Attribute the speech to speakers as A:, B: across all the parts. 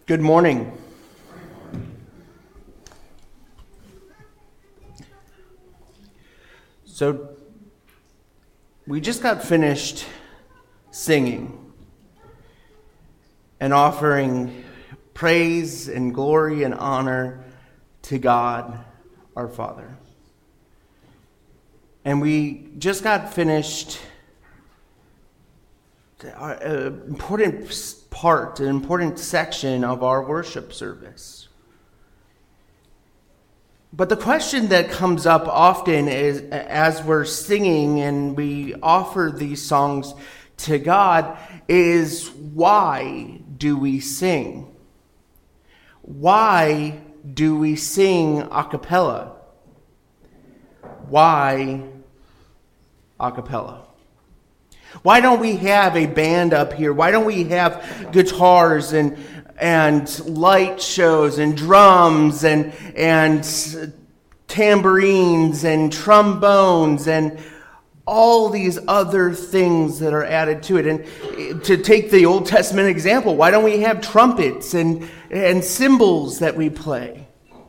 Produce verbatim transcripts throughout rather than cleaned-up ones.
A: Good morning. So, we just got finished singing and offering praise and glory and honor to God, our Father. And we just got finished an important part, an important section of our worship service. But the question that comes up often is, as we're singing and we offer these songs to God, is why do we sing? Why do we sing a cappella? Why a cappella? Why don't we have a band up here? Why don't we have guitars and and light shows and drums and and tambourines and trombones and all these other things that are added to it? And to take the Old Testament example, why don't we have trumpets and and cymbals that we play?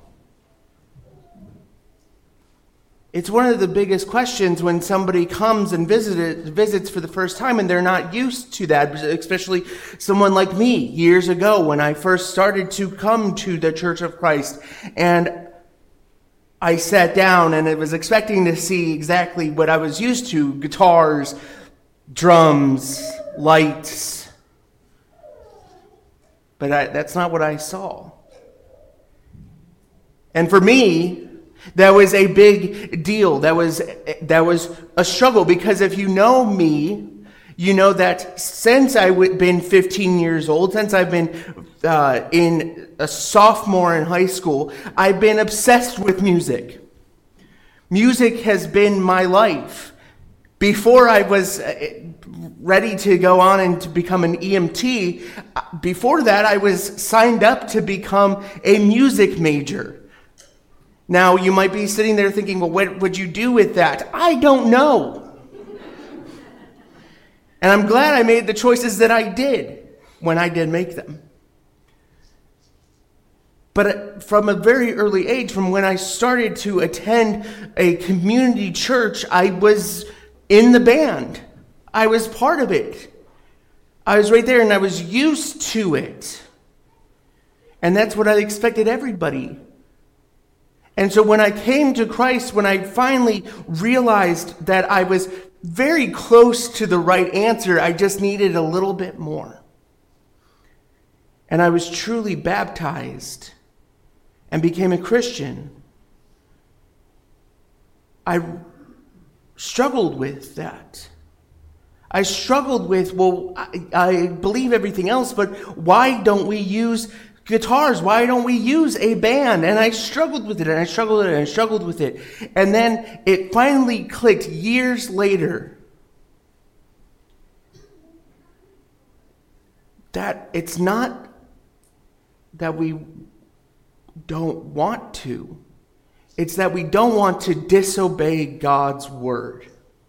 A: It's one of the biggest questions when somebody comes and visit, visits for the first time and they're not used to that, especially someone like me years ago when I first started to come to the Church of Christ. And I sat down and I was expecting to see exactly what I was used to: guitars, drums, lights. But I, that's not what I saw. And for me, that was a big deal. That was that was a struggle, because if you know me, you know that since I've been fifteen years old, since I've been uh, in a sophomore in high school, I've been obsessed with music. Music has been my life. Before I was ready to go on and to become an E M T, before that I was signed up to become a music major. Now, you might be sitting there thinking, well, what would you do with that? I don't know. And I'm glad I made the choices that I did when I did make them. But from a very early age, from when I started to attend a community church, I was in the band. I was part of it. I was right there and I was used to it. And that's what I expected everybody. And so when I came to Christ, when I finally realized that I was very close to the right answer, I just needed a little bit more. And I was truly baptized and became a Christian. I struggled with that. I struggled with, well, I, I believe everything else, but why don't we use guitars? Why don't we use a band? And I struggled with it, and I struggled with it, and I struggled with it. And then it finally clicked years later that it's not that we don't want to. It's that we don't want to disobey God's word.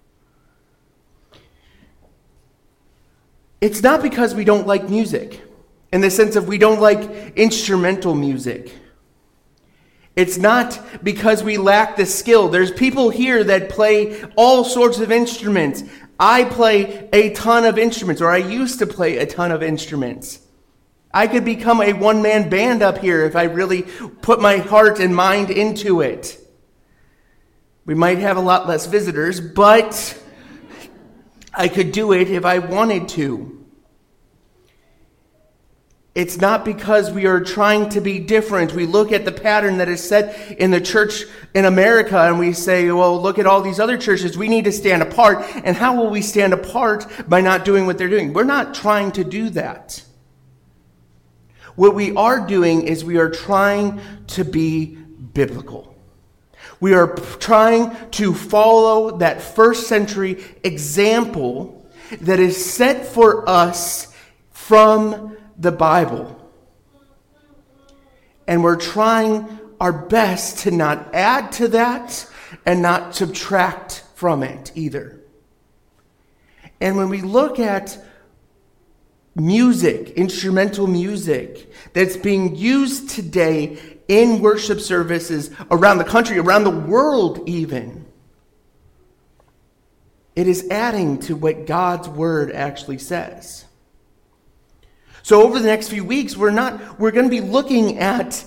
A: It's not because we don't like music, in the sense of we don't like instrumental music. It's not because we lack the skill. There's people here that play all sorts of instruments. I play a ton of instruments, or I used to play a ton of instruments. I could become a one-man band up here if I really put my heart and mind into it. We might have a lot less visitors, but I could do it if I wanted to. It's not because we are trying to be different. We look at the pattern that is set in the church in America and we say, well, look at all these other churches. We need to stand apart. And how will we stand apart? By not doing what they're doing. We're not trying to do that. What we are doing is we are trying to be biblical. We are trying to follow that first century example that is set for us from the Bible. And we're trying our best to not add to that and not subtract from it either. And when we look at music, instrumental music, that's being used today in worship services around the country, around the world even, it is adding to what God's word actually says. So over the next few weeks, we're not we're going to be looking at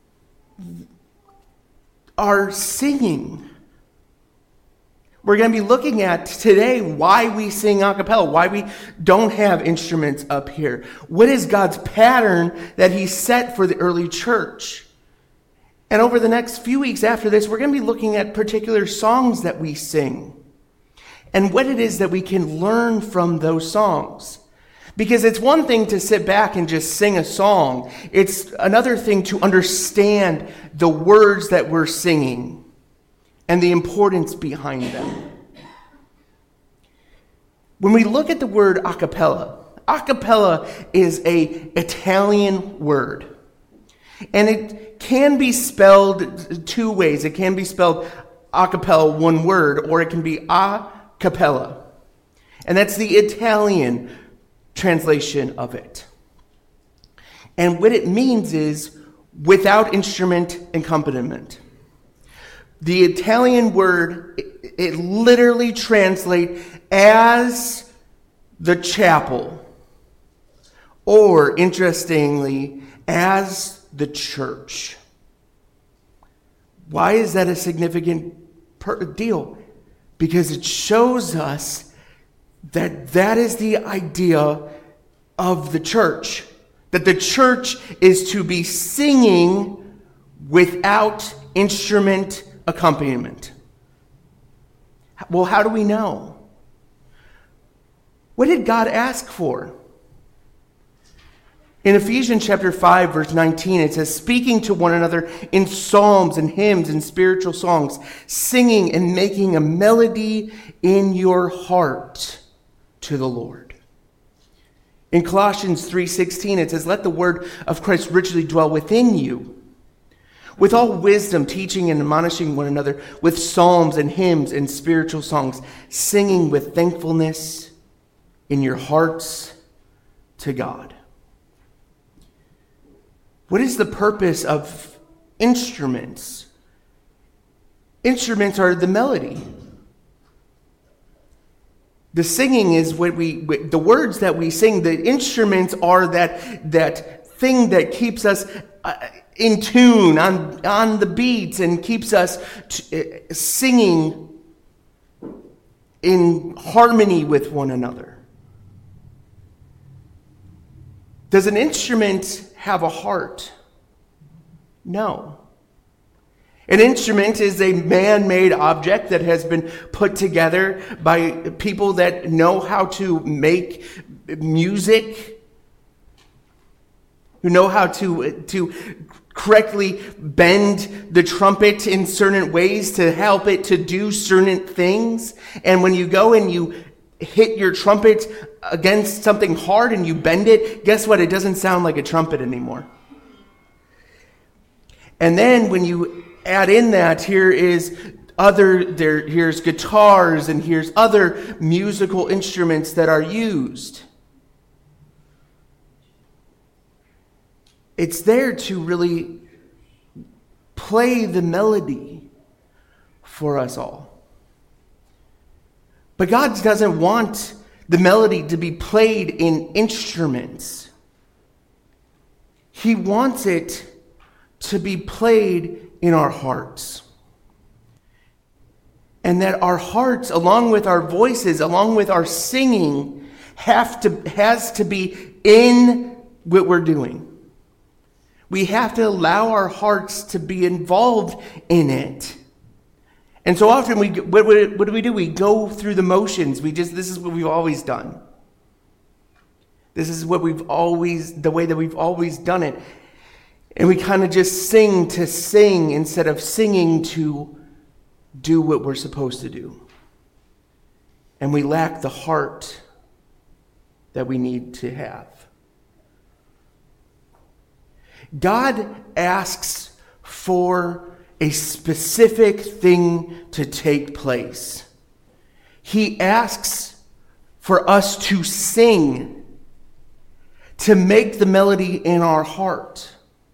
A: our singing. We're going to be looking at today why we sing a cappella, why we don't have instruments up here. What is God's pattern that he set for the early church? And over the next few weeks after this, we're going to be looking at particular songs that we sing and what it is that we can learn from those songs. Because it's one thing to sit back and just sing a song. It's another thing to understand the words that we're singing and the importance behind them. When we look at the word a cappella, a cappella is an Italian word. And it can be spelled two ways. It can be spelled a cappella, one word, or it can be a cappella. And that's the Italian translation of it. And what it means is without instrument accompaniment. The Italian word, it, it literally translates as the chapel, or interestingly, as the church. Why is that a significant per- deal? Because it shows us that that is the idea of the church. That the church is to be singing without instrument accompaniment. Well, how do we know? What did God ask for? In Ephesians chapter five, verse nineteen, it says, speaking to one another in psalms and hymns and spiritual songs, singing and making a melody in your heart to the Lord. In Colossians three sixteen, it says, let the word of Christ richly dwell within you, with all wisdom, teaching and admonishing one another with psalms and hymns and spiritual songs, singing with thankfulness in your hearts to God. What is the purpose of instruments? Instruments are the melody. The singing is what we, the words that we sing. The instruments are that, that thing that keeps us in tune, on, on the beats, and keeps us t- singing in harmony with one another. Does an instrument have a heart? No. An instrument is a man-made object that has been put together by people that know how to make music, who know how to, to correctly bend the trumpet in certain ways to help it to do certain things. And when you go and you hit your trumpet against something hard and you bend it, guess what? It doesn't sound like a trumpet anymore. And then when you add in that, here is other, there, here's guitars and here's other musical instruments that are used. It's there to really play the melody for us all. But God doesn't want the melody to be played in instruments. He wants it to be played in our hearts. And that our hearts, along with our voices, along with our singing, have to has to be in what we're doing. We have to allow our hearts to be involved in it. And so often, we what, what, what do we do? We go through the motions. We just this is what we've always done. This is what we've always, the way that we've always done it. And we kind of just sing to sing instead of singing to do what we're supposed to do. And we lack the heart that we need to have. God asks for a specific thing to take place. He asks for us to sing to make the melody in our heart.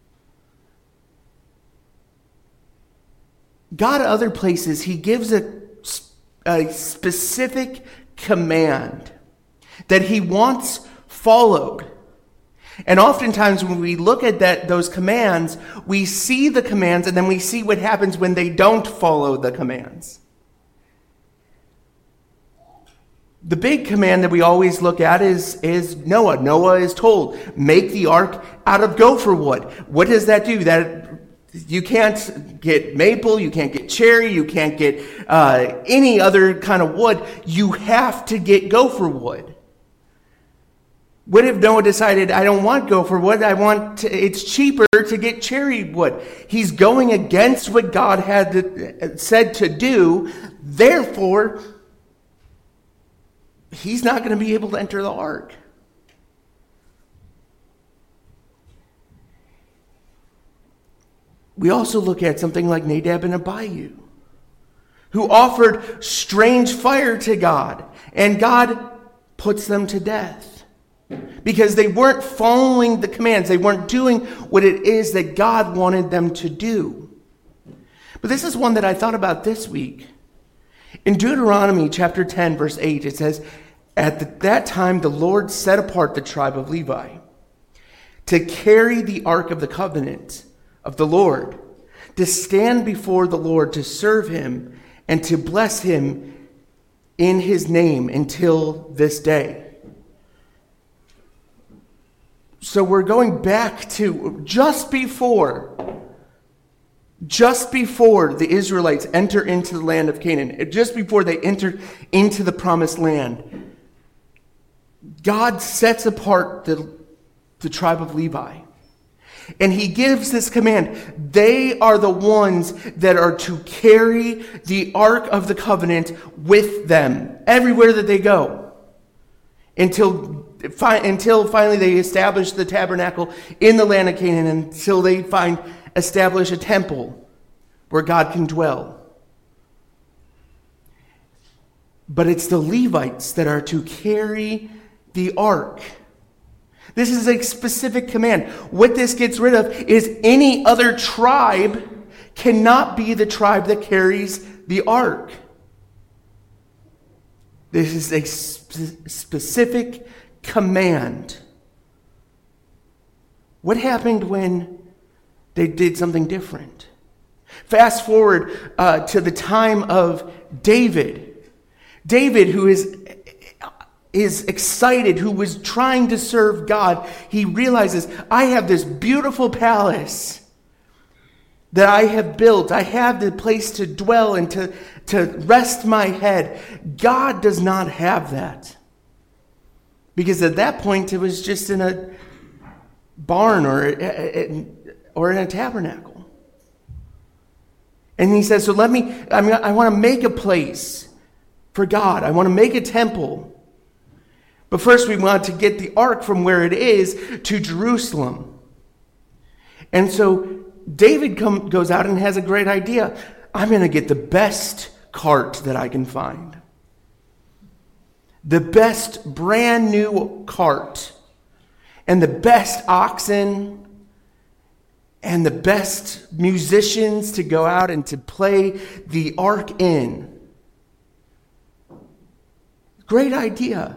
A: God, at other places, he gives a, a specific command that he wants followed. And oftentimes when we look at that those commands, we see the commands and then we see what happens when they don't follow the commands. The big command that we always look at is, is Noah. Noah is told, make the ark out of gopher wood. What does that do? That you can't get maple, you can't get cherry, you can't get uh, any other kind of wood. You have to get gopher wood. What if Noah decided, I don't want gopher wood, I want to, it's cheaper to get cherry wood? He's going against what God had to, said to do. Therefore, he's not going to be able to enter the ark. We also look at something like Nadab and Abihu, who offered strange fire to God, and God puts them to death because they weren't following the commands. They weren't doing what it is that God wanted them to do. But this is one that I thought about this week. In Deuteronomy chapter ten, verse eight, it says, At the, that time the Lord set apart the tribe of Levi to carry the ark of the covenant of the Lord, to stand before the Lord, to serve him, and to bless him in his name until this day. So we're going back to just before, just before the Israelites enter into the land of Canaan, just before they enter into the promised land, God sets apart the, the tribe of Levi. And he gives this command. They are the ones that are to carry the Ark of the Covenant with them everywhere that they go. Until, fi- until finally they establish the tabernacle in the land of Canaan, until they find establish a temple where God can dwell. But it's the Levites that are to carry the ark. This is a specific command. What this gets rid of is any other tribe cannot be the tribe that carries the ark. This is a sp- specific command. What happened when they did something different? Fast forward uh, to the time of David. David, who is is excited, who was trying to serve God, he realizes, I have this beautiful palace that I have built. I have the place to dwell and to, to rest my head. God does not have that. Because at that point, it was just in a barn or, or in a tabernacle. And he says, so let me, I mean, I want to make a place for God. I want to make a temple. But first we want to get the ark from where it is to Jerusalem. And so David come, goes out and has a great idea. I'm going to get the best cart that I can find. The best brand new cart. And the best oxen. And the best musicians to go out and to play the ark in. Great idea.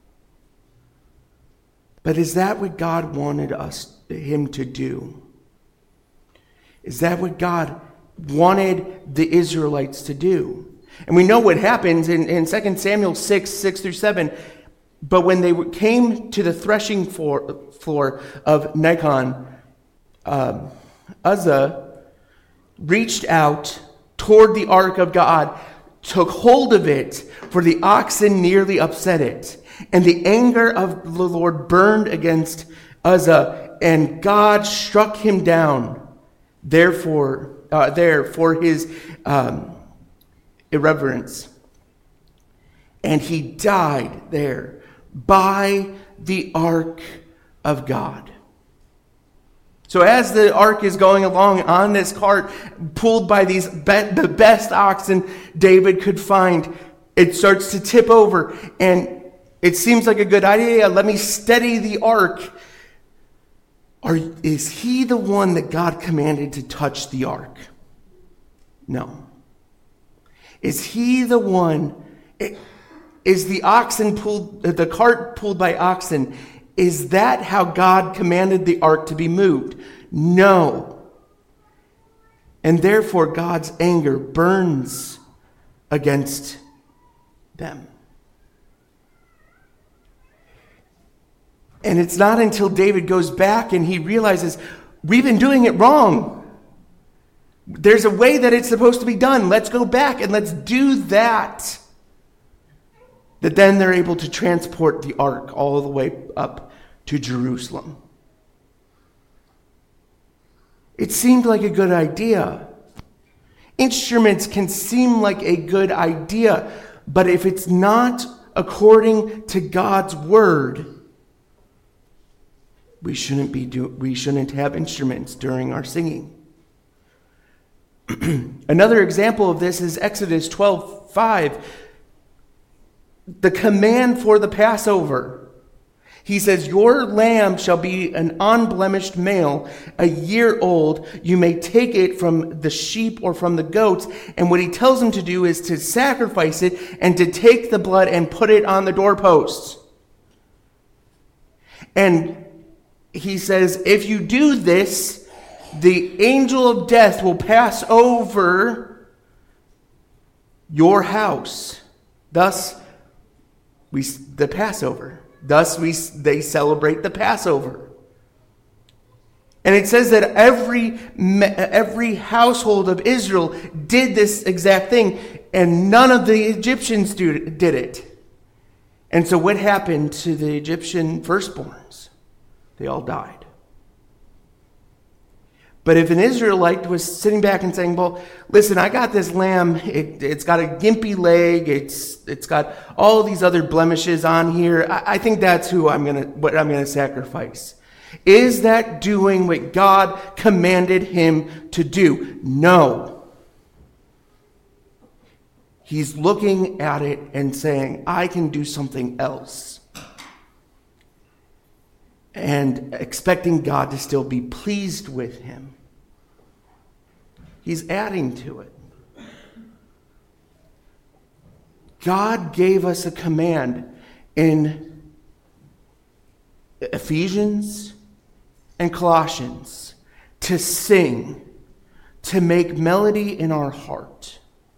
A: But is that what God wanted us, him to do? Is that what God wanted the Israelites to do? And we know what happens in, in Second Samuel six, six through seven. But when they came to the threshing floor, floor of Nacon, um, Uzzah reached out toward the ark of God, took hold of it, for the oxen nearly upset it. And the anger of the Lord burned against Uzzah, and God struck him down. Therefore, uh, there for his um, irreverence, and he died there by the ark of God. So as the ark is going along on this cart, pulled by these be- the best oxen David could find, it starts to tip over, and it seems like a good idea. Let me steady the ark Are, is he the one that God commanded to touch the ark? No. Is he the one, is the oxen pulled, the cart pulled by oxen, is that how God commanded the ark to be moved? No. And therefore God's anger burns against them. And it's not until David goes back and he realizes, we've been doing it wrong. There's a way that it's supposed to be done. Let's go back and let's do that. That then they're able to transport the ark all the way up to Jerusalem. It seemed like a good idea. Instruments can seem like a good idea, but if it's not according to God's word, we shouldn't be do, we shouldn't have instruments during our singing. Another example of this is Exodus twelve five. The command for the Passover. He says, your lamb shall be an unblemished male, a year old. You may take it from the sheep or from the goats. And what he tells them to do is to sacrifice it and to take the blood and put it on the doorposts. And he says, if you do this, the angel of death will pass over your house. Thus, we the Passover. Thus, we they celebrate the Passover. And it says that every every household of Israel did this exact thing, and none of the Egyptians do, did it. And so what happened to the Egyptian firstborns? They all died. But if an Israelite was sitting back and saying, well, listen, I got this lamb. It, it's got a gimpy leg. It's it's got all these other blemishes on here. I, I think that's who I'm gonna what I'm gonna sacrifice. Is that doing what God commanded him to do? No. He's looking at it and saying, I can do something else. And expecting God to still be pleased with him. He's adding to it. God gave us a command in Ephesians and Colossians to sing, to make melody in our heart.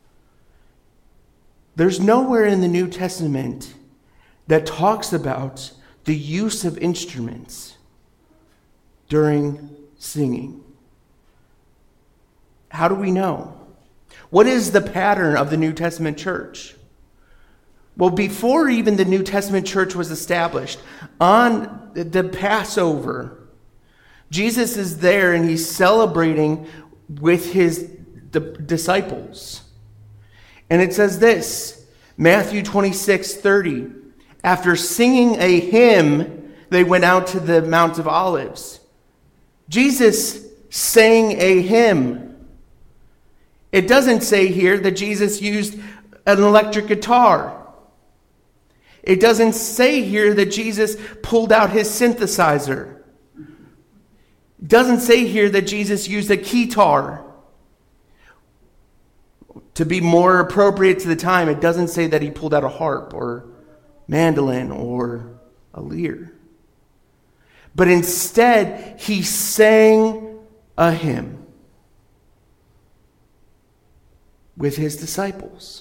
A: There's nowhere in the New Testament that talks about the use of instruments during singing. How do we know? What is the pattern of the New Testament church? Well, before even the New Testament church was established, on the Passover, Jesus is there and he's celebrating with his disciples. And it says this, Matthew twenty-six thirty. After singing a hymn, they went out to the Mount of Olives. Jesus sang a hymn. It doesn't say here that Jesus used an electric guitar. It doesn't say here that Jesus pulled out his synthesizer. It doesn't say here that Jesus used a keytar. To be more appropriate to the time, it doesn't say that he pulled out a harp or mandolin or a lyre. But instead, he sang a hymn with his disciples.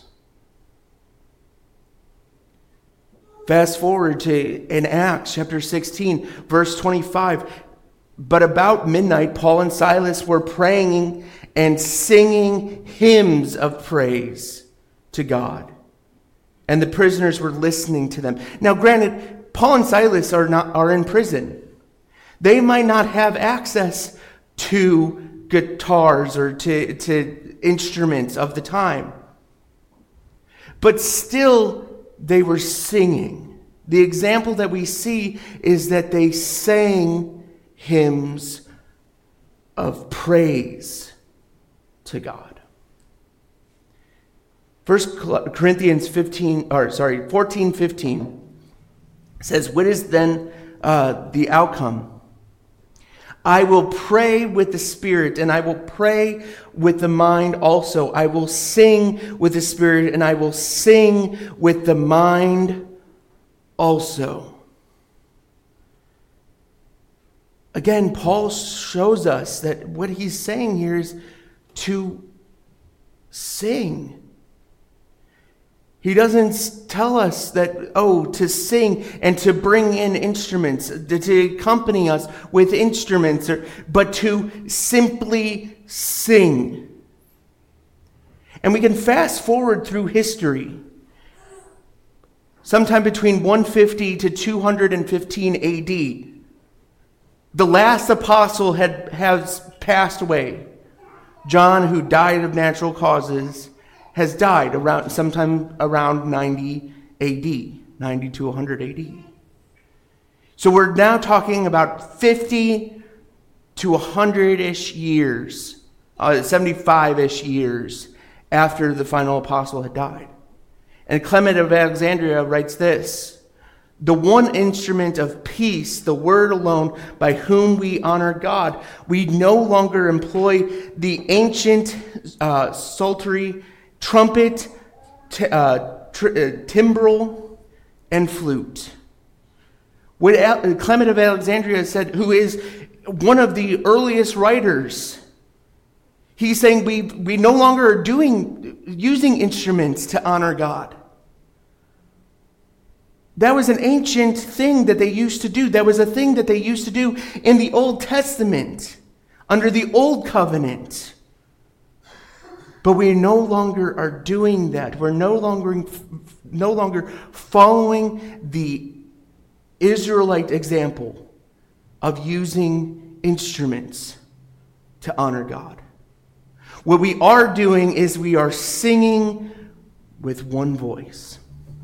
A: Fast forward to in Acts chapter sixteen, verse twenty-five. But about midnight, Paul and Silas were praying and singing hymns of praise to God. And the prisoners were listening to them. Now, granted, Paul and Silas are not are in prison. They might not have access to guitars or to, to instruments of the time. But still, they were singing. The example that we see is that they sang hymns of praise to God. First Corinthians fifteen, or sorry, fourteen fifteen says, what is then uh, the outcome? I will pray with the Spirit, and I will pray with the mind also. I will sing with the Spirit, and I will sing with the mind also. Again, Paul shows us that what he's saying here is to sing. He doesn't tell us that, oh, to sing and to bring in instruments, to, to accompany us with instruments, or, but to simply sing. And we can fast forward through history. Sometime between one fifty to two fifteen A D, the last apostle had has passed away. John, who died of natural causes, has died around sometime around ninety A D, ninety to one hundred A D. So we're now talking about fifty to one hundred-ish years, uh, seventy-five-ish years after the final apostle had died. And Clement of Alexandria writes this: the one instrument of peace, the word alone, by whom we honor God. We no longer employ the ancient uh, psaltery, trumpet, t- uh, tr- uh, timbrel, and flute. What Al- Clement of Alexandria said, who is one of the earliest writers, he's saying we we no longer are doing using instruments to honor God. That was an ancient thing that they used to do. That was a thing that they used to do in the Old Testament, under the Old Covenant. But we no longer are doing that. We're no longer, no longer following the Israelite example of using instruments to honor God. What we are doing is we are singing with one voice.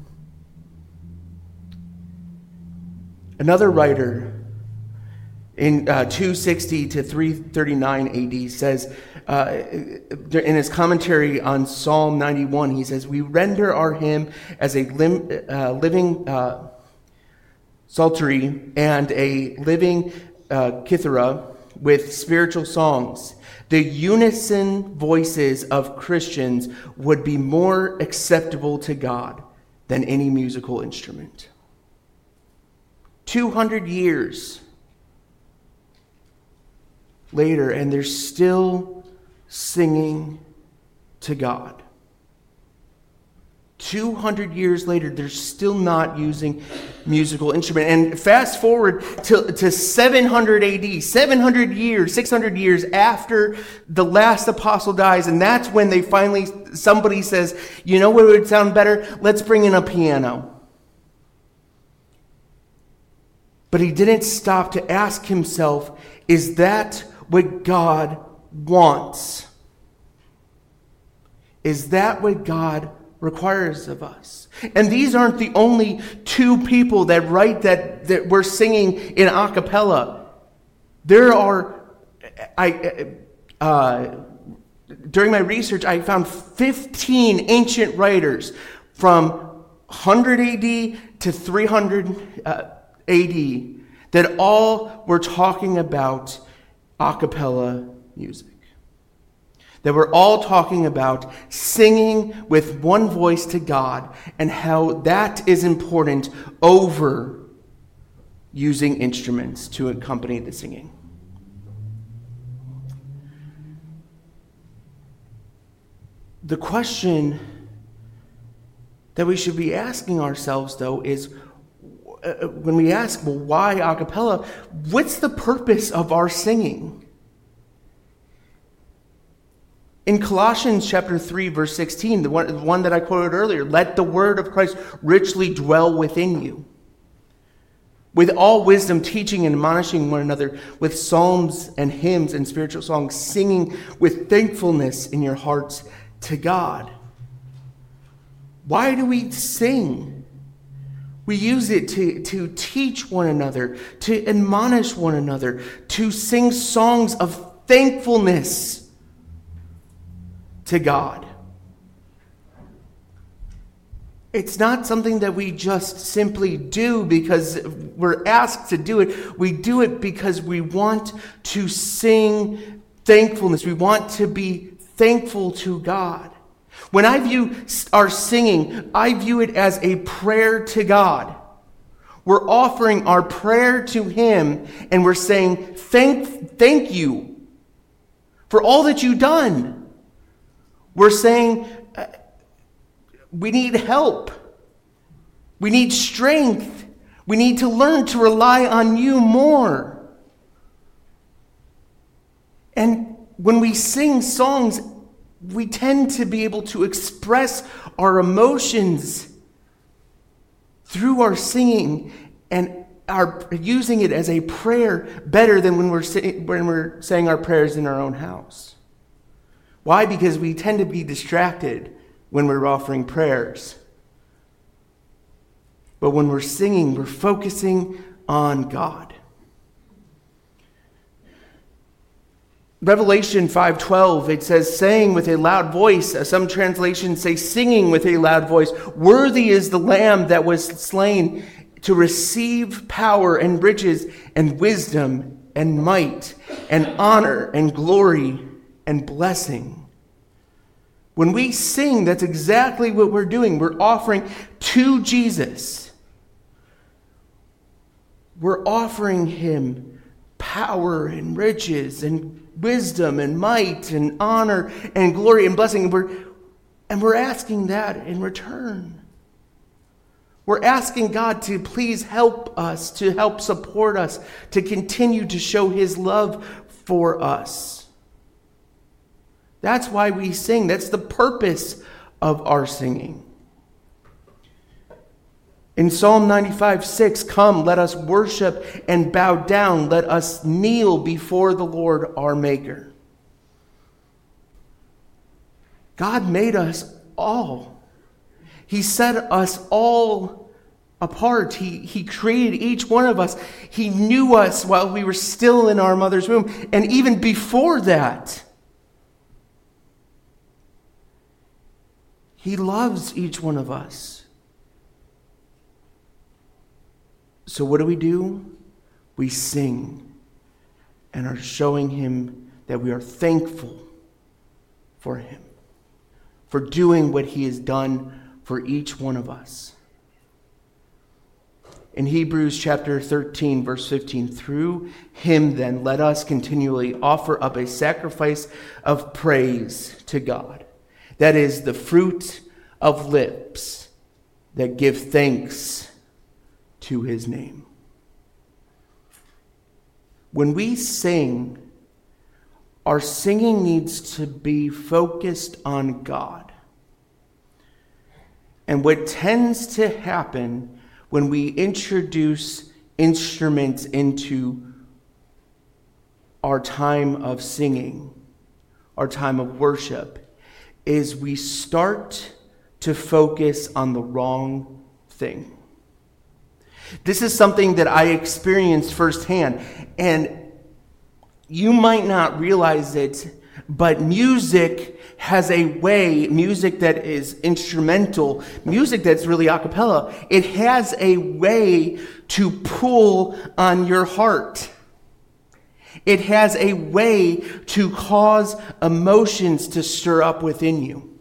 A: Another writer in uh, two sixty to three thirty-nine A D says, uh, in his commentary on Psalm ninety-one, he says, we render our hymn as a lim- uh, living uh, psaltery and a living uh, kithara with spiritual songs. The unison voices of Christians would be more acceptable to God than any musical instrument. two hundred years later, and they're still singing to God. two hundred years later, they're still not using musical instrument. And fast forward to, to seven hundred A D, seven hundred years, six hundred years after the last apostle dies, and that's when they finally, somebody says, you know what would sound better? Let's bring in a piano. But he didn't stop to ask himself, is that what God wants? Is that what God requires of us? And these aren't the only two people that write that, that we're singing in a cappella. There are, I uh, during my research, I found fifteen ancient writers from one hundred A D to three hundred uh, A D that all were talking about a cappella music. That we're all talking about singing with one voice to God and how that is important over using instruments to accompany the singing. The question that we should be asking ourselves, though, is uh, when we ask, well, why a cappella? What's the purpose of our singing? In Colossians chapter three, verse sixteen, the one, the one that I quoted earlier, let the word of Christ richly dwell within you, with all wisdom teaching and admonishing one another with psalms and hymns and spiritual songs, singing with thankfulness in your hearts to God. Why do we sing? We use it to, to teach one another, to admonish one another, to sing songs of thankfulness to God. It's not something that we just simply do because we're asked to do it. We do it because we want to sing thankfulness. We want to be thankful to God. When I view our singing, I view it as a prayer to God. We're offering our prayer to Him, and we're saying, thank, thank you for all that you've done. We're saying, uh, we need help. We need strength. We need to learn to rely on you more. And when we sing songs, we tend to be able to express our emotions through our singing and are using it as a prayer better than when we're when we're saying our prayers in our own house. Why? Because we tend to be distracted when we're offering prayers. But when we're singing, we're focusing on God. Revelation five twelve, it says, saying with a loud voice. Some translations say singing with a loud voice. Worthy is the Lamb that was slain to receive power and riches and wisdom and might and honor and glory and blessing. When we sing, that's exactly what we're doing. We're offering to Jesus. We're offering Him power and riches and wisdom and might and honor and glory and blessing. And we're, and we're asking that in return. We're asking God to please help us, to help support us, to continue to show His love for us. That's why we sing. That's the purpose of our singing. In Psalm ninety-five six, come, let us worship and bow down. Let us kneel before the Lord our Maker. God made us all. He set us all apart. He, he created each one of us. He knew us while we were still in our mother's womb. And even before that, He loves each one of us. So what do we do? We sing and are showing Him that we are thankful for Him, for doing what He has done for each one of us. In Hebrews chapter thirteen, verse fifteen, through Him then let us continually offer up a sacrifice of praise to God. That is the fruit of lips that give thanks to His name. When we sing, our singing needs to be focused on God. And what tends to happen when we introduce instruments into our time of singing, our time of worship, is we start to focus on the wrong thing. This is something that I experienced firsthand, and you might not realize it, but music has a way, music that is instrumental, music that's really a cappella, it has a way to pull on your heart. It has a way to cause emotions to stir up within you.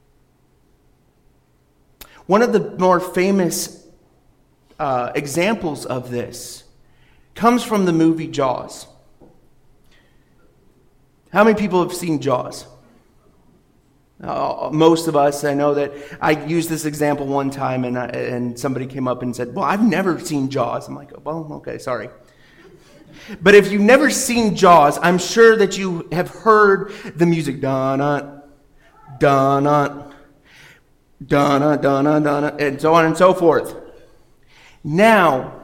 A: One of the more famous Uh, examples of this comes from the movie Jaws. How many people have seen Jaws? Uh, most of us. I know that I used this example one time, and I, and somebody came up and said, "Well, I've never seen Jaws." I'm like, "Well, okay, sorry." But if you've never seen Jaws, I'm sure that you have heard the music, da-na, da-na, da-na, da-na, da-na, and so on and so forth. Now,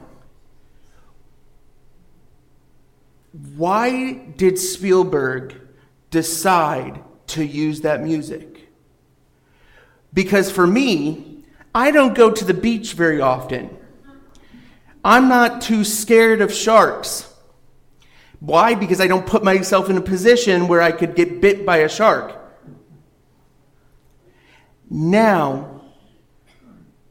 A: why did Spielberg decide to use that music? Because for me, I don't go to the beach very often. I'm not too scared of sharks. Why? Because I don't put myself in a position where I could get bit by a shark. Now,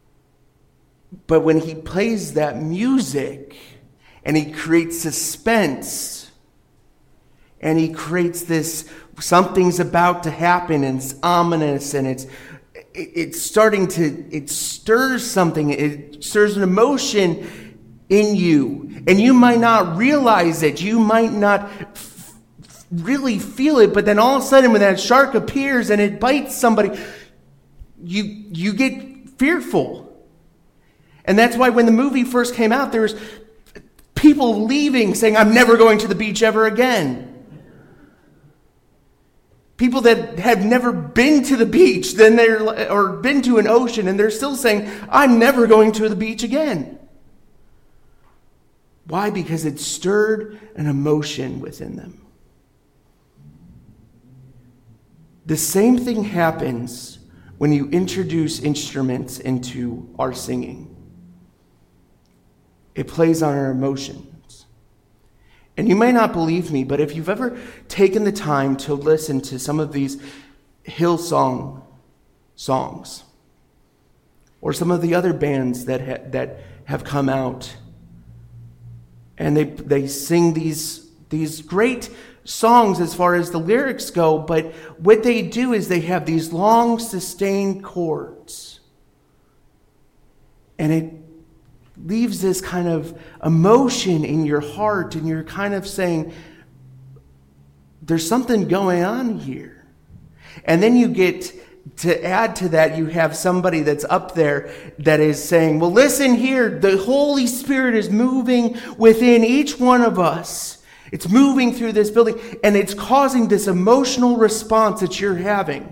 A: But when he plays that music and he creates suspense and he creates this, something's about to happen and it's ominous and it's it's starting to, it stirs something, it stirs an emotion in you. And you might not realize it, you might not f- really feel it, but then all of a sudden when that shark appears and it bites somebody, you you get fearful. And that's why when the movie first came out, there was people leaving saying, I'm never going to the beach ever again. People that have never been to the beach, then they're or been to an ocean, and they're still saying, I'm never going to the beach again. Why? Because it stirred an emotion within them. The same thing happens when you introduce instruments into our singing. It plays on our emotions. And you may not believe me, but if you've ever taken the time to listen to some of these Hillsong songs, or some of the other bands that ha- that have come out, and they they sing these these great songs as far as the lyrics go, but what they do is they have these long sustained chords, and it leaves this kind of emotion in your heart, and you're kind of saying, there's something going on here. And then you get to add to that, you have somebody that's up there that is saying, well, listen here, the Holy Spirit is moving within each one of us. It's moving through this building, and it's causing this emotional response that you're having.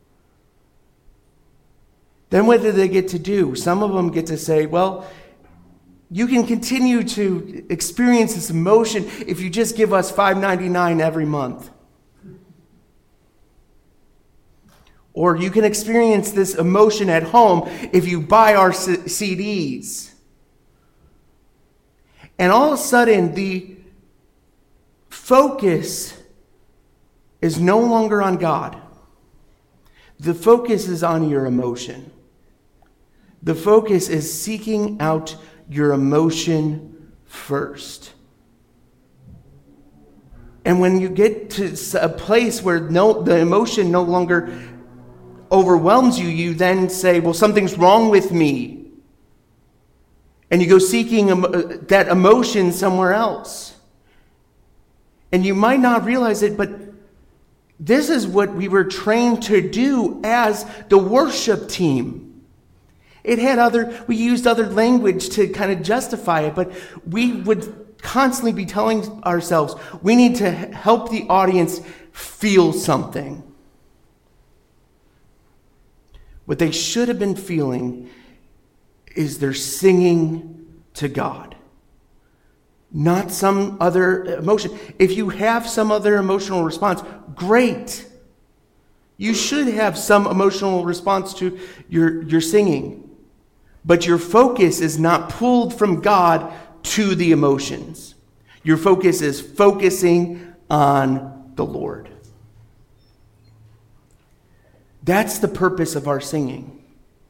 A: Then what do they get to do? Some of them get to say, well, you can continue to experience this emotion if you just give us five dollars and ninety-nine cents every month. Or you can experience this emotion at home if you buy our C Ds. And all of a sudden, the focus is no longer on God. The focus is on your emotion. The focus is seeking out your emotion first. And when you get to a place where no, the emotion no longer overwhelms you, you then say, well, something's wrong with me. And you go seeking that emotion somewhere else. And you might not realize it, but this is what we were trained to do as the worship team. It had other, we used other language to kind of justify it, but we would constantly be telling ourselves, we need to help the audience feel something. What they should have been feeling is they're singing to God, not some other emotion. If you have some other emotional response, great. You should have some emotional response to your, your singing. But your focus is not pulled from God to the emotions. Your focus is focusing on the Lord. That's the purpose of our singing.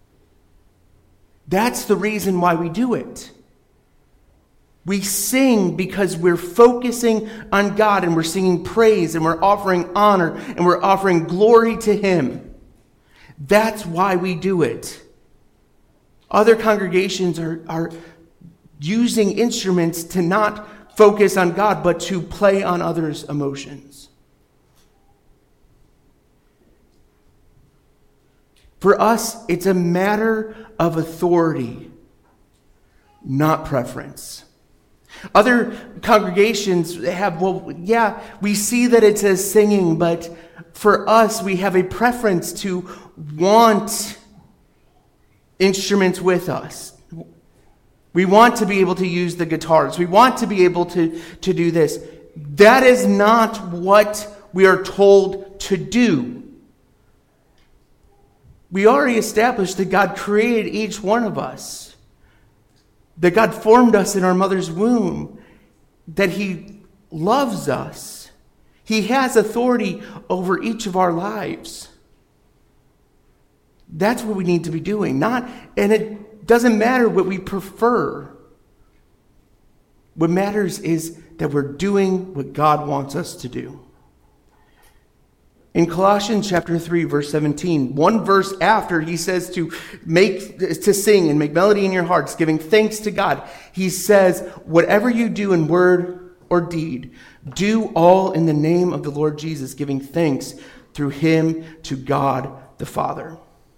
A: That's the reason why we do it. We sing because we're focusing on God, and we're singing praise, and we're offering honor, and we're offering glory to Him. That's why we do it. Other congregations are, are using instruments to not focus on God, but to play on others' emotions. For us, it's a matter of authority, not preference. Other congregations have, well, yeah, we see that it says singing, but for us, we have a preference to want instruments with us. We want to be able to use the guitars. We want to be able to, to do this. That is not what we are told to do. We already established that God created each one of us, that God formed us in our mother's womb, that He loves us. He has authority over each of our lives. That's what we need to be doing. Not, and it doesn't matter what we prefer. What matters is that we're doing what God wants us to do. In Colossians chapter three, verse seventeen, one verse after he says to make to sing and make melody in your hearts, giving thanks to God, he says, whatever you do in word or deed, do all in the name of the Lord Jesus, giving thanks through him to God the Father.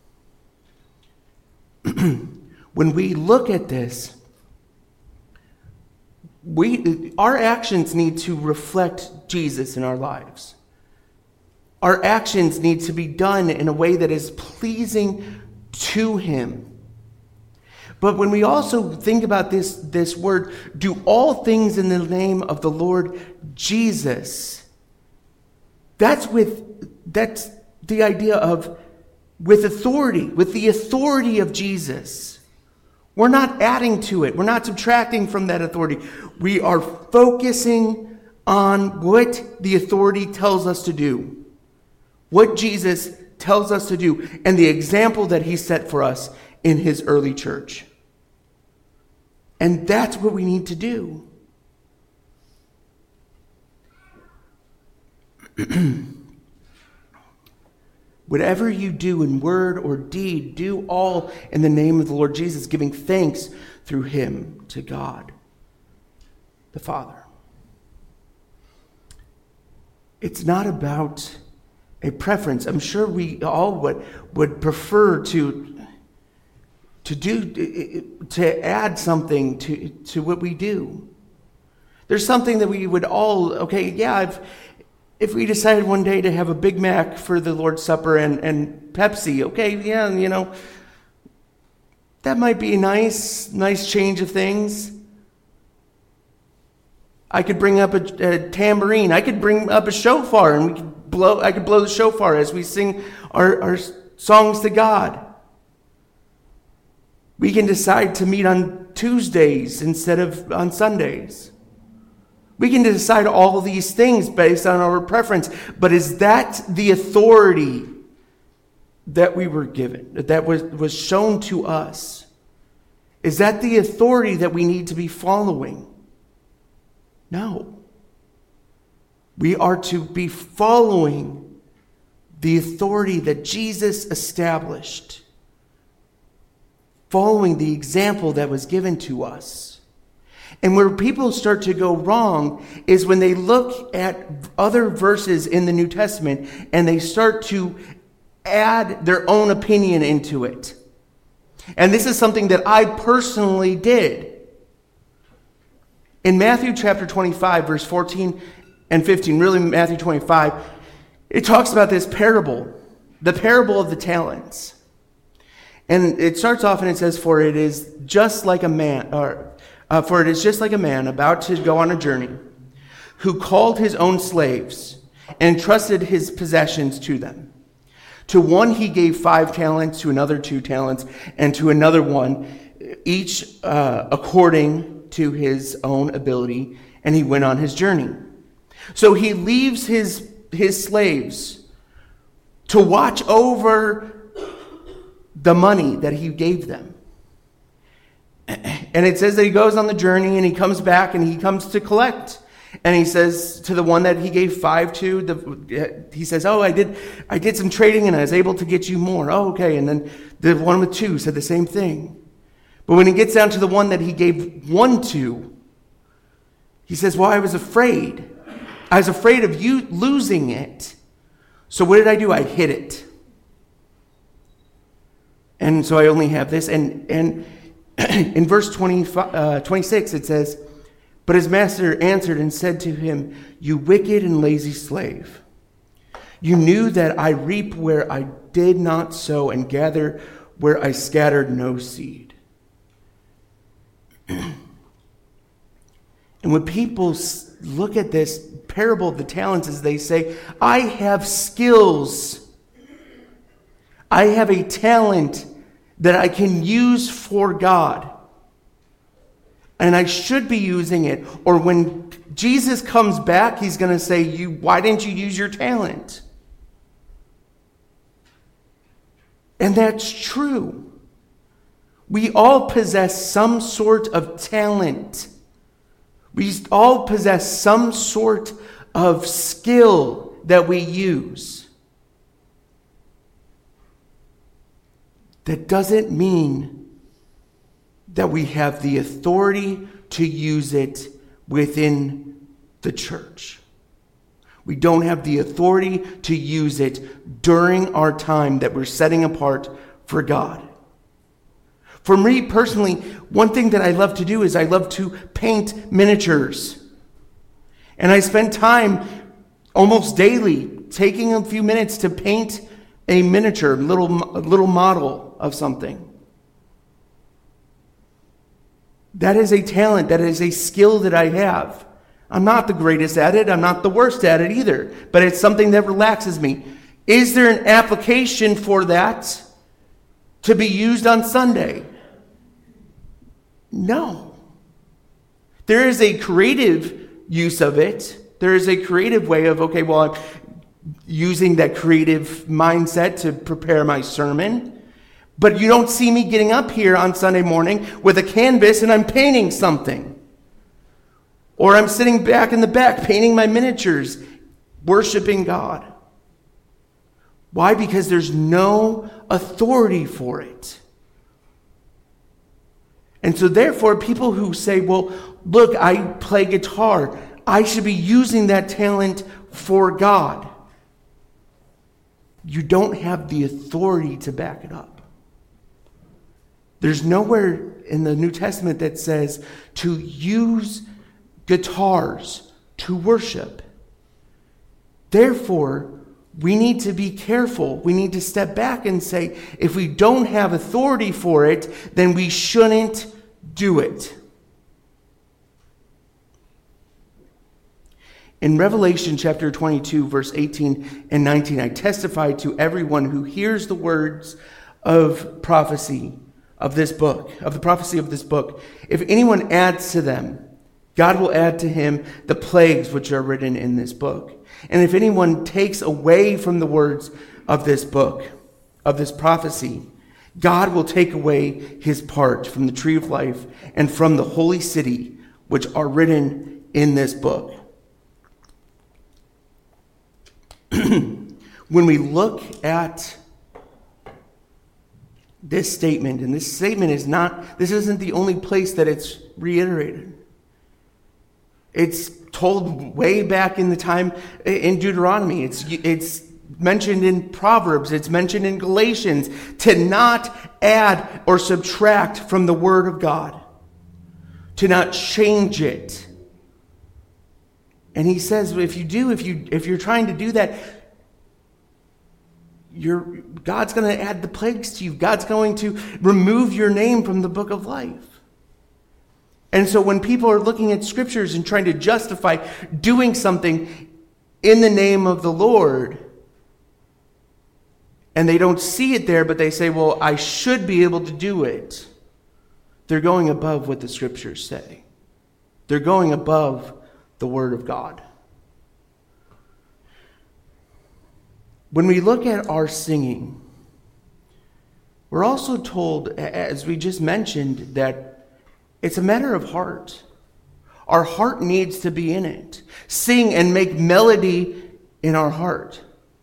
A: When we look at this, we our actions need to reflect Jesus in our lives. Our actions need to be done in a way that is pleasing to him. But when we also think about this, this word, do all things in the name of the Lord Jesus, that's with that's the idea of with authority, with the authority of Jesus. We're not adding to it. We're not subtracting from that authority. We are focusing on what the authority tells us to do. What Jesus tells us to do, and the example that he set for us in his early church. And that's what we need to do. Whatever you do in word or deed, do all in the name of the Lord Jesus, giving thanks through him to God, the Father. It's not about a preference. I'm sure we all would, would prefer to, to do to add something to, to what we do. There's something that we would all, okay, yeah, if, if we decided one day to have a Big Mac for the Lord's Supper and, and Pepsi, okay, yeah, you know, that might be a nice, nice change of things. I could bring up a, a tambourine. I could bring up a shofar and we could blow, I could blow the shofar as we sing our, our songs to God. We can decide to meet on Tuesdays instead of on Sundays. We can decide all of these things based on our preference. But is that the authority that we were given, that was, was shown to us? Is that the authority that we need to be following? No. We are to be following the authority that Jesus established, following the example that was given to us. And where people start to go wrong is when they look at other verses in the New Testament and they start to add their own opinion into it. And this is something that I personally did. In Matthew chapter twenty-five, verse fourteen and fifteen, really Matthew twenty-five, it talks about this parable, the parable of the talents. And it starts off and it says, for it is just like a man, or uh, for it is just like a man about to go on a journey, who called his own slaves and entrusted his possessions to them. To one he gave five talents, to another two talents, and to another one, each uh, according to his own ability, and he went on his journey. So he leaves his, his slaves to watch over the money that he gave them. And it says that he goes on the journey and he comes back and he comes to collect. And he says to the one that he gave five to, the, he says, oh, I did I did some trading and I was able to get you more. Oh, okay. And then the one with two said the same thing. But when he gets down to the one that he gave one to, he says, well, I was afraid. I was afraid of you losing it. So what did I do? I hid it. And so I only have this. And, and in verse twenty-five, uh, twenty-six, it says, but his master answered and said to him, you wicked and lazy slave, you knew that I reap where I did not sow and gather where I scattered no seed. And when people look at this parable of the talents, as they say, I have skills. I have a talent that I can use for God. And I should be using it. Or when Jesus comes back, he's going to say, "You, why didn't you use your talent?" And that's true. We all possess some sort of talent. We all possess some sort of skill that we use. That doesn't mean that we have the authority to use it within the church. We don't have the authority to use it during our time that we're setting apart for God. For me personally, one thing that I love to do is I love to paint miniatures. And I spend time almost daily taking a few minutes to paint a miniature, little, a little model of something. That is a talent, that is a skill that I have. I'm not the greatest at it, I'm not the worst at it either, but it's something that relaxes me. Is there an application for that to be used on Sunday? No. There is a creative use of it. There is a creative way of, okay, well, I'm using that creative mindset to prepare my sermon. But you don't see me getting up here on Sunday morning with a canvas and I'm painting something. Or I'm sitting back in the back painting my miniatures, worshiping God. Why? Because there's no authority for it. And so therefore, people who say, well, look, I play guitar, I should be using that talent for God. You don't have the authority to back it up. There's nowhere in the New Testament that says to use guitars to worship. Therefore, we need to be careful. We need to step back and say, if we don't have authority for it, then we shouldn't do it. In Revelation chapter twenty-two, verse eighteen and nineteen, I testify to everyone who hears the words of prophecy of this book, of the prophecy of this book. If anyone adds to them, God will add to him the plagues which are written in this book. And if anyone takes away from the words of this book, of this prophecy, God will take away his part from the tree of life and from the holy city which are written in this book. When we look at this statement, and this statement is not, this isn't the only place that it's reiterated. It's told way back in the time in Deuteronomy. It's, it's mentioned in Proverbs. It's mentioned in Galatians to not add or subtract from the Word of God, to not change it. And he says, if you do, if you if you're trying to do that, you're God's going to add the plagues to you. God's going to remove your name from the book of life. And so when people are looking at scriptures and trying to justify doing something in the name of the Lord, and they don't see it there, but they say, well, I should be able to do it, they're going above what the scriptures say. They're going above the Word of God. When we look at our singing, we're also told, as we just mentioned, that it's a matter of heart. Our heart needs to be in it. Sing and make melody in our heart.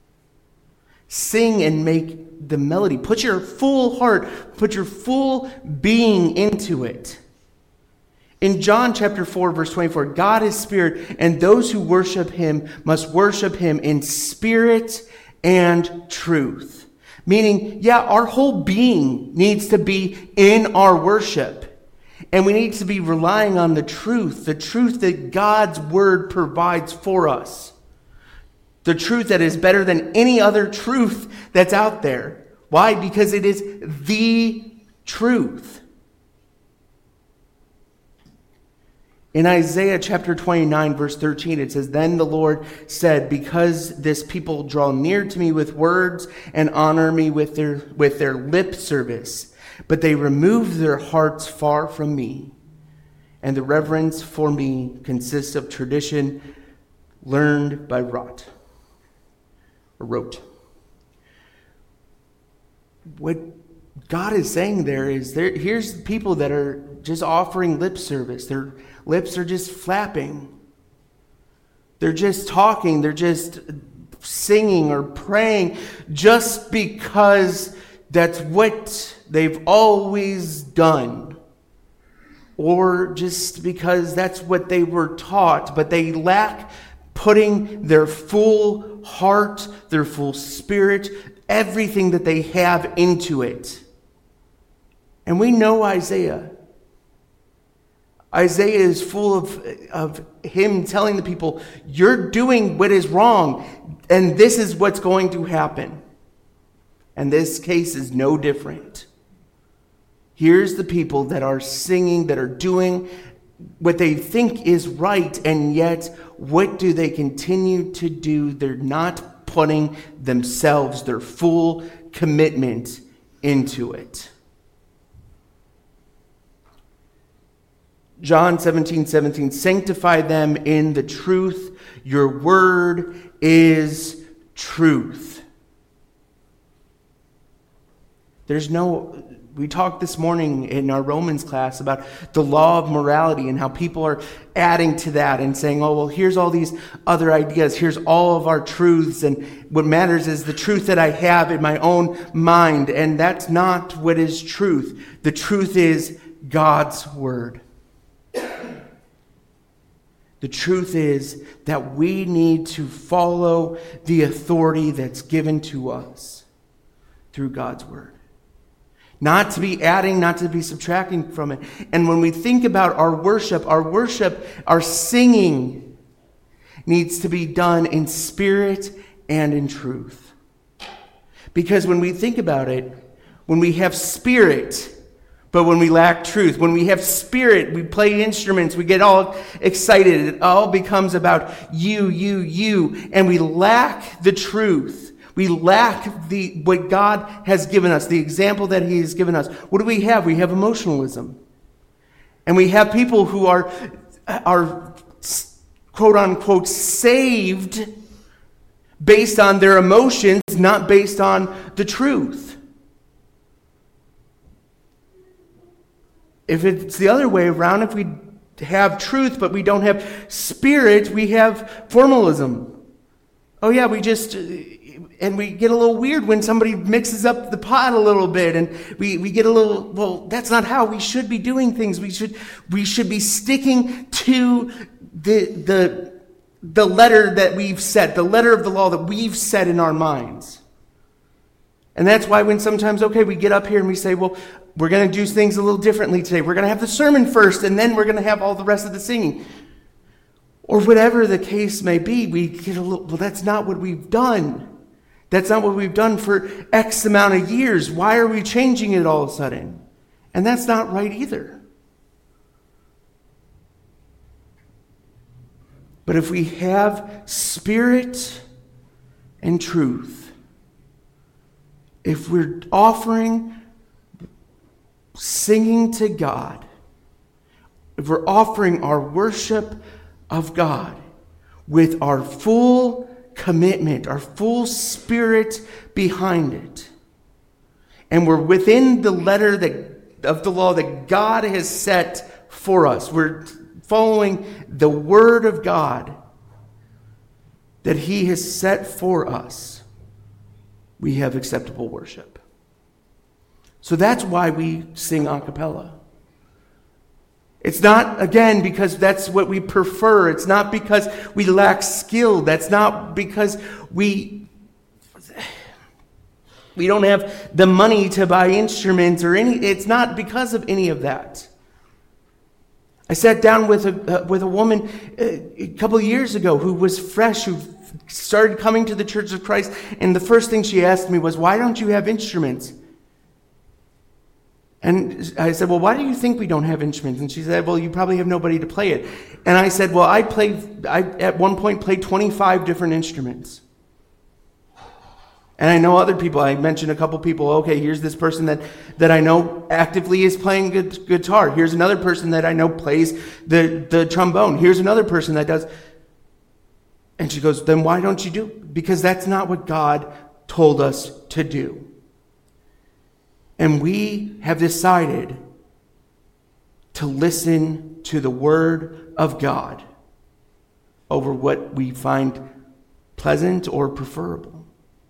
A: Sing and make the melody. Put your full heart, put your full being into it. In John chapter four, verse twenty-four, God is spirit, and those who worship him must worship him in spirit and truth. Meaning, yeah, our whole being needs to be in our worship. And we need to be relying on the truth, the truth that God's word provides for us. The truth that is better than any other truth that's out there. Why? Because it is the truth. In Isaiah chapter twenty-nine, verse thirteen, it says, "Then the Lord said, because this people draw near to me with words and honor me with their, with their lip service, but they remove their hearts far from me, and the reverence for me consists of tradition learned by rote." Or rote. What God is saying there is, there. here's people that are just offering lip service. Their lips are just flapping. They're just talking. They're just singing or praying just because that's what they've always done. Or just because that's what they were taught. But they lack putting their full heart, their full spirit, everything that they have into it. And we know Isaiah. Isaiah is full of, of him telling the people, you're doing what is wrong, and this is what's going to happen. And this case is no different. Here's the people that are singing, that are doing what they think is right, and yet what do they continue to do? They're not putting themselves, their full commitment into it. John seventeen seventeen, sanctify them in the truth. Your word is truth. There's no, we talked this morning in our Romans class about the law of morality and how people are adding to that and saying, oh, well, here's all these other ideas. Here's all of our truths. And what matters is the truth that I have in my own mind. And that's not what is truth. The truth is God's word. The truth is that we need to follow the authority that's given to us through God's word. Not to be adding, not to be subtracting from it. And when we think about our worship, our worship, our singing needs to be done in spirit and in truth. Because when we think about it, when we have spirit, but when we lack truth, when we have spirit, we play instruments, we get all excited, it all becomes about you, you, you, and we lack the truth. We lack the what God has given us, the example that he has given us. What do we have? We have emotionalism. And we have people who are, are quote unquote, saved based on their emotions, not based on the truth. If it's the other way around, if we have truth but we don't have spirit, we have formalism. Oh yeah, we just... And we get a little weird when somebody mixes up the pot a little bit, and we, we get a little, well, that's not how we should be doing things. We should we should be sticking to the the the letter that we've set, the letter of the law that we've set in our minds. And that's why when sometimes, okay, we get up here and we say, well, we're going to do things a little differently today. We're going to have the sermon first, and then we're going to have all the rest of the singing. Or whatever the case may be, we get a little, well, that's not what we've done. That's not what we've done for X amount of years. Why are we changing it all of a sudden? And that's not right either. But if we have spirit and truth, if we're offering singing to God, if we're offering our worship of God with our full commitment, our full spirit behind it, and we're within the letter that, of the law that God has set for us, we're following the word of God that he has set for us, we have acceptable worship. So that's why we sing a cappella. It's not, again, because that's what we prefer. It's not because we lack skill. That's not because we we don't have the money to buy instruments or any. It's not because of any of that. I sat down with a uh, with a woman a couple of years ago who was fresh, who started coming to the Church of Christ, and the first thing she asked me was, "Why don't you have instruments?" And I said, well, why do you think we don't have instruments? And she said, well, you probably have nobody to play it. And I said, well, I played, I at one point played twenty-five different instruments. And I know other people, I mentioned a couple people, okay, here's this person that, that I know actively is playing gu- guitar. Here's another person that I know plays the, the trombone. Here's another person that does. And she goes, then why don't you do it? Because that's not what God told us to do. And we have decided to listen to the Word of God over what we find pleasant or preferable.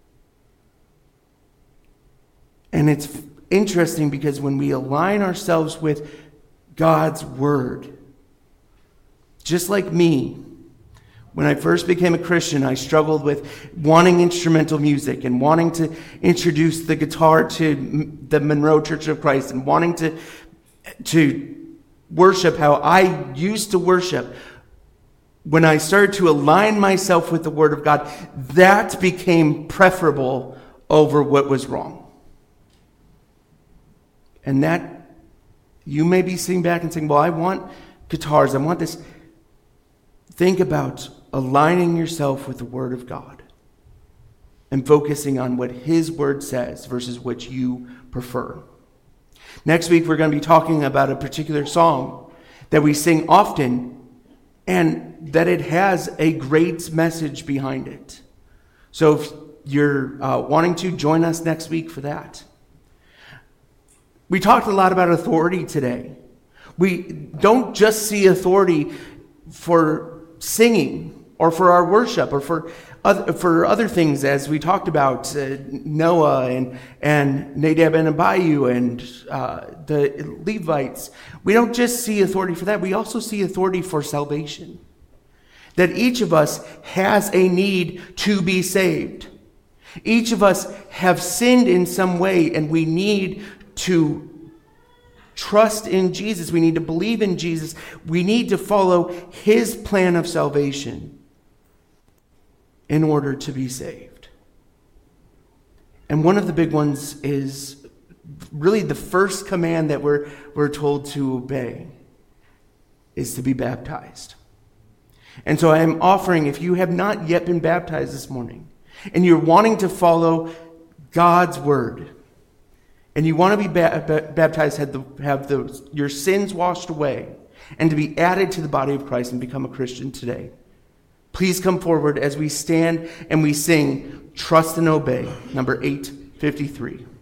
A: And it's interesting because when we align ourselves with God's Word, just like me, when I first became a Christian, I struggled with wanting instrumental music and wanting to introduce the guitar to the Monroe Church of Christ and wanting to, to worship how I used to worship. When I started to align myself with the Word of God, that became preferable over what was wrong. And that, you may be sitting back and saying, well, I want guitars, I want this. Think about aligning yourself with the Word of God and focusing on what His Word says versus what you prefer. Next week, we're going to be talking about a particular song that we sing often and that it has a great message behind it. So if you're uh, wanting to, join us next week for that. We talked a lot about authority today. We don't just see authority for singing or for our worship or for other, for other things, as we talked about uh, Noah and, and Nadab and Abihu and uh, the Levites. We don't just see authority for that. We also see authority for salvation. That each of us has a need to be saved. Each of us have sinned in some way, and we need to trust in Jesus. We need to believe in Jesus. We need to follow His plan of salvation in order to be saved. And one of the big ones is really the first command that we're, we're told to obey is to be baptized. And so I am offering, if you have not yet been baptized this morning, and you're wanting to follow God's word, and you want to be ba- ba- baptized, have, the, have the, your sins washed away, and to be added to the body of Christ and become a Christian today, please come forward as we stand and we sing Trust and Obey, number eight fifty-three.